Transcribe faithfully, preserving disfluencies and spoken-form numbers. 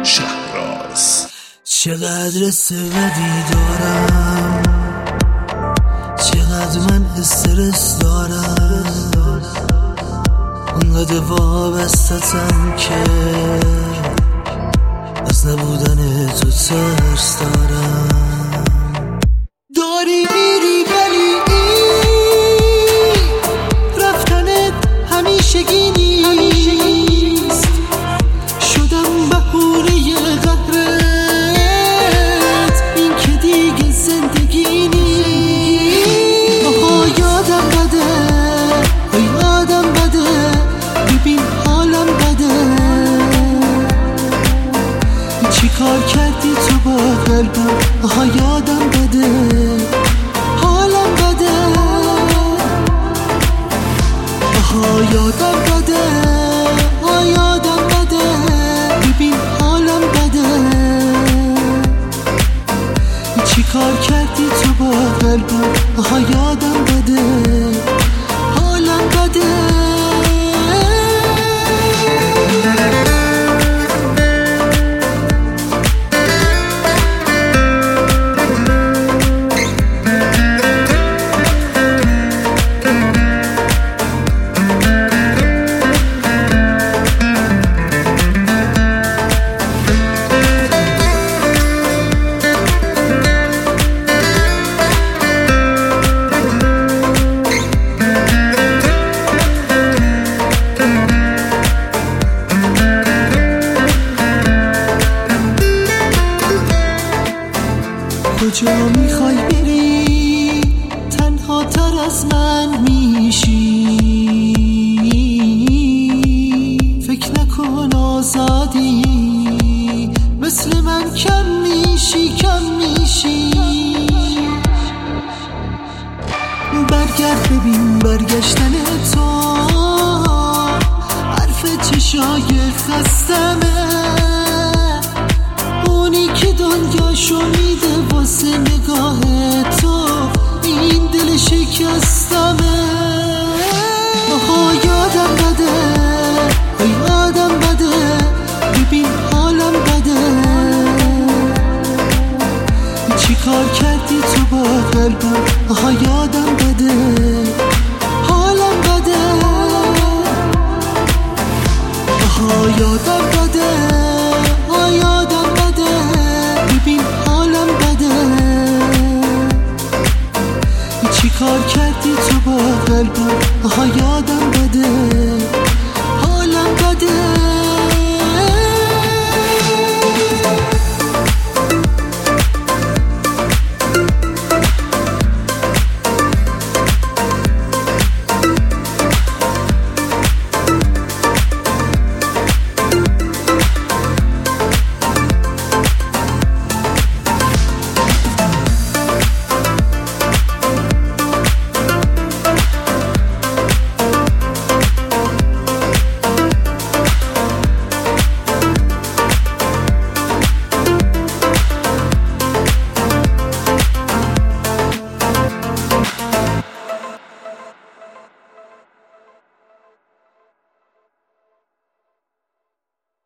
شهراز. چقدر سودی دارم، چقدر من استرس دارم، اونقدر وابستتم که از نبودن تو ترس دارم. داری میری ولی این رفتنت همیشگی نیست، شدم بهونه قهرت، این که دیگه زندگی نیست. آها یادم بده، یادم بده، ببین حالم بده، چی کار کردی تو با قلبم. آها یادم بده، حالم بده، آها یادم بده، آها یادم بده، ببین حالم بده، چی کار کردی تو با قلبم. آها یادم بده، حالم بده. کجا میخوای بری؟ تنها تر از من میشی، فکر نکن آزادی، مثل من کم میشی کم میشی. برگرد ببین برگشتن تو حرف چشای خستمه، اونی که دنیاشو میده واسه نگاه تو، این دل شکستمه. آها یادم بده، یادم بده، ببین حالم بده، چی کار کردی تو با قلبم. آها یادم بده، حالم بده، آها یادم بده، آها یادم بده، ببین حالم بده، چی کار کردی تو با قلبم. آها